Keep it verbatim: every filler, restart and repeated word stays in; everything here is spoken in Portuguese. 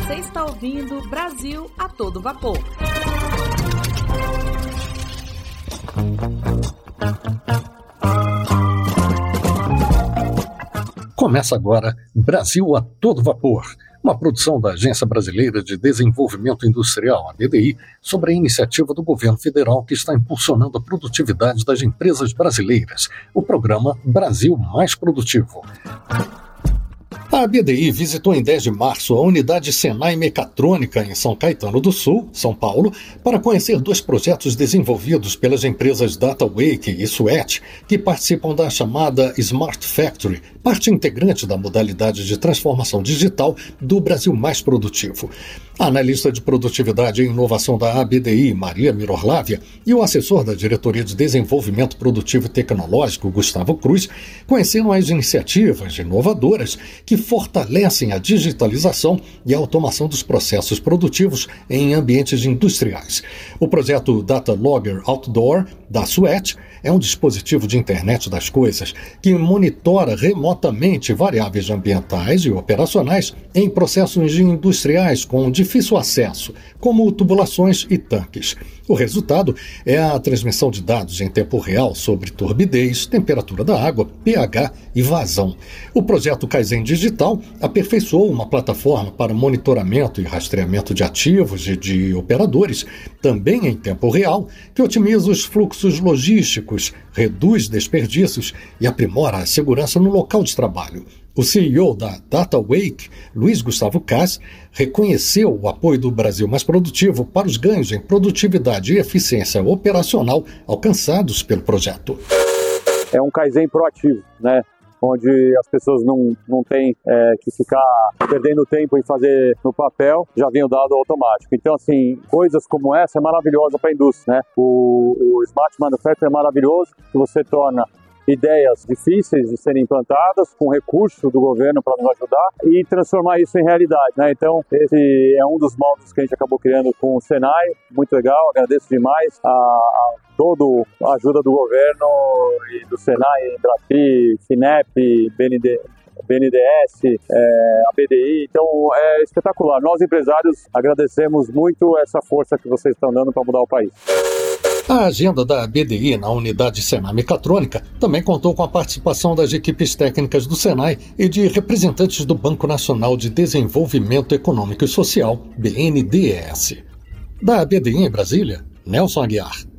Você está ouvindo Brasil a todo vapor. Começa agora Brasil a todo vapor, uma produção da Agência Brasileira de Desenvolvimento Industrial, a B D I, sobre a iniciativa do governo federal que está impulsionando a produtividade das empresas brasileiras, o programa Brasil Mais Produtivo. A B D I visitou em dez de março a unidade Senai Mecatrônica em São Caetano do Sul, São Paulo, para conhecer dois projetos desenvolvidos pelas empresas DataWake e Sweat, que participam da chamada Smart Factory, parte integrante da modalidade de transformação digital do Brasil Mais Produtivo. A analista de produtividade e inovação da A B D I, Maria Mirorlávia, e o assessor da Diretoria de Desenvolvimento Produtivo e Tecnológico, Gustavo Cruz, conheceram as iniciativas inovadoras que fortalecem a digitalização e a automação dos processos produtivos em ambientes industriais. O projeto Data Logger Outdoor, da Sweat, é um dispositivo de internet das coisas que monitora remotamente variáveis ambientais e operacionais em processos industriais com difícil acesso, como tubulações e tanques. O resultado é a transmissão de dados em tempo real sobre turbidez, temperatura da água, pH e vazão. O projeto Kaizen Digital aperfeiçoou uma plataforma para monitoramento e rastreamento de ativos e de operadores, também em tempo real, que otimiza os fluxos logísticos, reduz desperdícios e aprimora a segurança no local de trabalho. O C E O da DataWake, Luiz Gustavo Kass, reconheceu o apoio do Brasil Mais Produtivo para os ganhos em produtividade e eficiência operacional alcançados pelo projeto. É um Kaizen proativo, né? Onde as pessoas não, não têm é, que ficar perdendo tempo em fazer no papel, já vem o dado automático. Então, assim, coisas como essa é maravilhosa para a indústria, né? O, o Smart Manufacturing é maravilhoso, que você torna ideias difíceis de serem implantadas com recurso do governo para nos ajudar e transformar isso em realidade, né? Então, esse é um dos módulos que a gente acabou criando com o Senai, muito legal, agradeço demais a, a toda a ajuda do governo e do Senai, Embrapi, Finep, B N D, B N D E S, é, a B D I, então é espetacular. Nós, empresários, agradecemos muito essa força que vocês estão dando para mudar o país. A agenda da B D I na unidade Senai Mecatrônica também contou com a participação das equipes técnicas do Senai e de representantes do Banco Nacional de Desenvolvimento Econômico e Social, B N D E S. Da B D I em Brasília, Nelson Aguiar.